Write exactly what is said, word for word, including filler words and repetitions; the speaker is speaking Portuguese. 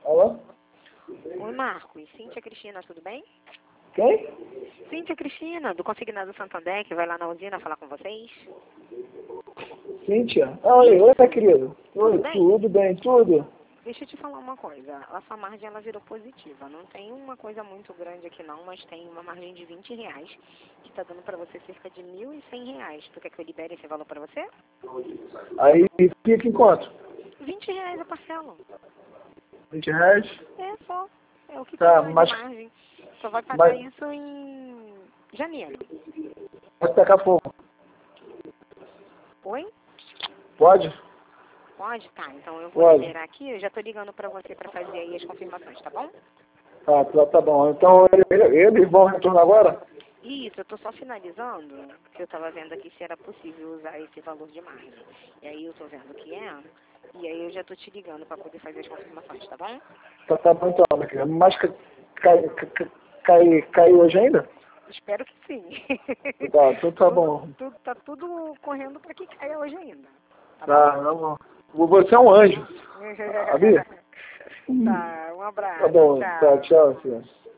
Alô? Oi, Marcos. Cíntia Cristina, tudo bem? Quem? Cíntia Cristina, do Consignado Santander, que vai lá na usina falar com vocês. Cíntia? Ah, oi, oi, minha querida. Oi, Tudo bem? tudo bem, tudo? Deixa eu te falar uma coisa. A sua margem, ela virou positiva. Não tem uma coisa muito grande aqui não, mas tem uma margem de vinte reais, que está dando para você cerca de mil e cem reais. Tu quer que eu libere esse valor para você? Aí fica em quanto? vinte reais a parcela. vinte reais? É só. É o que Tá, tem lá mas, de margem. Só vai pagar mas isso em janeiro. pode tacar fogo. Oi? Pode? Pode? Tá, então eu vou Pode. liberar aqui. Eu já tô ligando para você para fazer aí as confirmações, tá bom? Tá, tá, tá bom. Então ele- eles vão retornar agora? Isso, eu tô só finalizando, que eu tava vendo aqui se era possível usar esse valor de margem. E aí eu tô vendo que é, e aí eu já tô te ligando para poder fazer as confirmações, tá bom? Tá, tá bom então, minha querida. Mas ca- cai, cai, cai, cai hoje ainda? Espero que sim. Tá, então tá tudo, bom. tudo, tá tudo correndo para que caia hoje ainda. Tá, Tá, bom? tá bom. Você é um anjo, sabia? Tá, um Tá abraço, bom, tá, tchau. tchau, senhor.